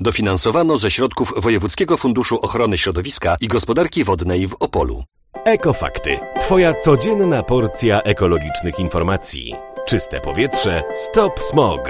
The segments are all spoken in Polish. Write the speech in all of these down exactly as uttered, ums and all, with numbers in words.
Dofinansowano ze środków Wojewódzkiego Funduszu Ochrony Środowiska i Gospodarki Wodnej w Opolu. Ekofakty. Twoja codzienna porcja ekologicznych informacji. Czyste powietrze. Stop smog.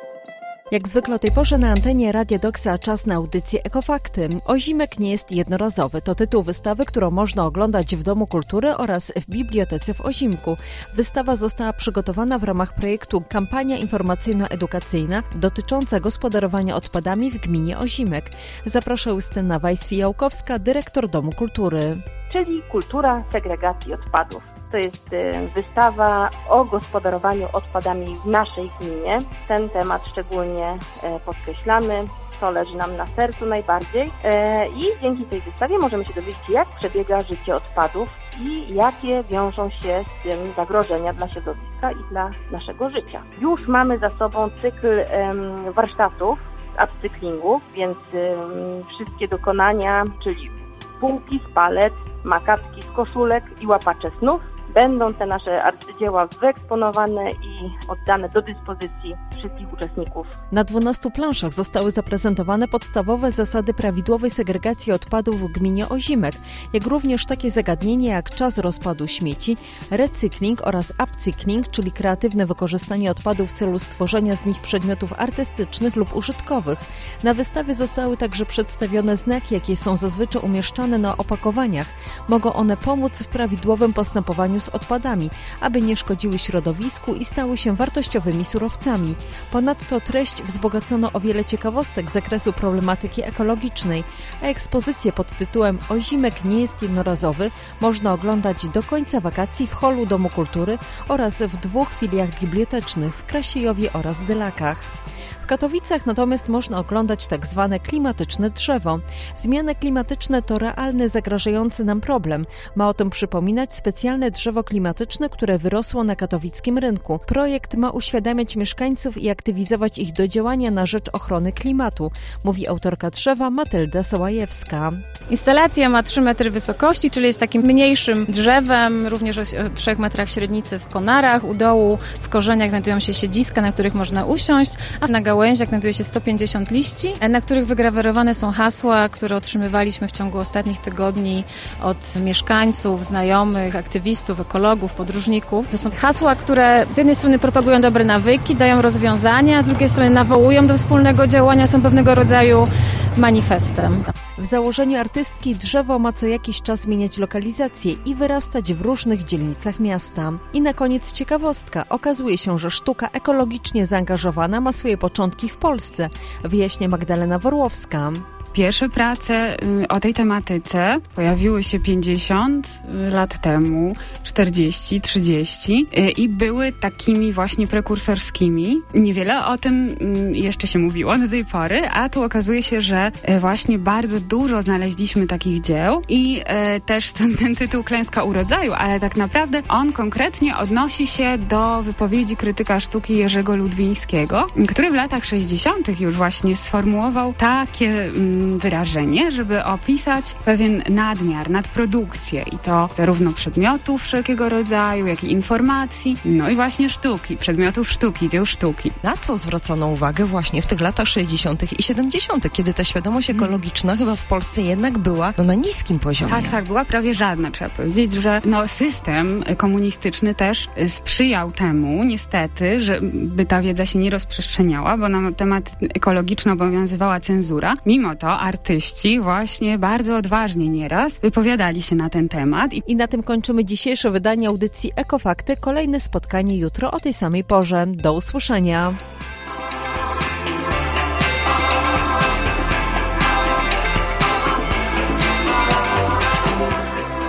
Jak zwykle o tej porze na antenie Radia Doksa czas na audycję Ekofakty. Ozimek nie jest jednorazowy. To tytuł wystawy, którą można oglądać w Domu Kultury oraz w Bibliotece w Ozimku. Wystawa została przygotowana w ramach projektu Kampania informacyjno-edukacyjna dotycząca gospodarowania odpadami w gminie Ozimek. Zaprasza Justyna Weiss-Fijałkowska, dyrektor Domu Kultury. Czyli kultura segregacji odpadów. To jest wystawa o gospodarowaniu odpadami w naszej gminie. Ten temat szczególnie podkreślamy, to leży nam na sercu najbardziej i dzięki tej wystawie możemy się dowiedzieć, jak przebiega życie odpadów i jakie wiążą się z tym zagrożenia dla środowiska i dla naszego życia. Już mamy za sobą cykl warsztatów z upcyklingu, więc wszystkie dokonania, czyli bułki z palet, makatki z koszulek i łapacze snów, będą te nasze arcydzieła wyeksponowane i oddane do dyspozycji wszystkich uczestników. Na dwunastu planszach zostały zaprezentowane podstawowe zasady prawidłowej segregacji odpadów w gminie Ozimek, jak również takie zagadnienia jak czas rozpadu śmieci, recykling oraz upcykling, czyli kreatywne wykorzystanie odpadów w celu stworzenia z nich przedmiotów artystycznych lub użytkowych. Na wystawie zostały także przedstawione znaki, jakie są zazwyczaj umieszczane na opakowaniach. Mogą one pomóc w prawidłowym postępowaniu z odpadami, aby nie szkodziły środowisku i stały się wartościowymi surowcami. Ponadto treść wzbogacono o wiele ciekawostek z zakresu problematyki ekologicznej, a ekspozycję pod tytułem Ozimek nie jest jednorazowy można oglądać do końca wakacji w holu Domu Kultury oraz w dwóch filiach bibliotecznych w Krasiejowie oraz Dylakach. W Katowicach natomiast można oglądać tak zwane klimatyczne drzewo. Zmiany klimatyczne to realny, zagrażający nam problem. Ma o tym przypominać specjalne drzewo klimatyczne, które wyrosło na katowickim rynku. Projekt ma uświadamiać mieszkańców i aktywizować ich do działania na rzecz ochrony klimatu, mówi autorka drzewa Matylda Sołajewska. Instalacja ma trzy metry wysokości, czyli jest takim mniejszym drzewem, również o trzech metrach średnicy w konarach. U dołu w korzeniach znajdują się siedziska, na których można usiąść, a na gałęziach znajduje się sto pięćdziesiąt liści, na których wygrawerowane są hasła, które otrzymywaliśmy w ciągu ostatnich tygodni od mieszkańców, znajomych, aktywistów, ekologów, podróżników. To są hasła, które z jednej strony propagują dobre nawyki, dają rozwiązania, a z drugiej strony nawołują do wspólnego działania, są pewnego rodzaju manifestem. W założeniu artystki drzewo ma co jakiś czas zmieniać lokalizację i wyrastać w różnych dzielnicach miasta. I na koniec ciekawostka. Okazuje się, że sztuka ekologicznie zaangażowana ma swoje początki w Polsce, wyjaśnia Magdalena Worłowska. Pierwsze prace o tej tematyce pojawiły się pięćdziesiąt lat temu, czterdzieści, trzydzieści i były takimi właśnie prekursorskimi. Niewiele o tym jeszcze się mówiło do tej pory, a tu okazuje się, że właśnie bardzo dużo znaleźliśmy takich dzieł i też stąd ten tytuł Klęska u rodzaju, ale tak naprawdę on konkretnie odnosi się do wypowiedzi krytyka sztuki Jerzego Ludwińskiego, który w latach sześćdziesiątych już właśnie sformułował takie wyrażenie, żeby opisać pewien nadmiar, nadprodukcję i to zarówno przedmiotów wszelkiego rodzaju, jak i informacji, no i właśnie sztuki, przedmiotów sztuki, dzieł sztuki. Na co zwracono uwagę właśnie w tych latach sześćdziesiątych i siedemdziesiątych, kiedy ta świadomość ekologiczna hmm. chyba w Polsce jednak była no, na niskim poziomie. Tak, tak, była prawie żadna. Trzeba powiedzieć, że no, system komunistyczny też sprzyjał temu, niestety, żeby ta wiedza się nie rozprzestrzeniała, bo na temat ekologiczny obowiązywała cenzura. Mimo to artyści właśnie bardzo odważnie nieraz wypowiadali się na ten temat. I, I na tym kończymy dzisiejsze wydanie audycji Ekofakty. Kolejne spotkanie jutro o tej samej porze. Do usłyszenia.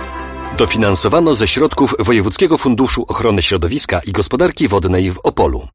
Dofinansowano ze środków Wojewódzkiego Funduszu Ochrony Środowiska i Gospodarki Wodnej w Opolu.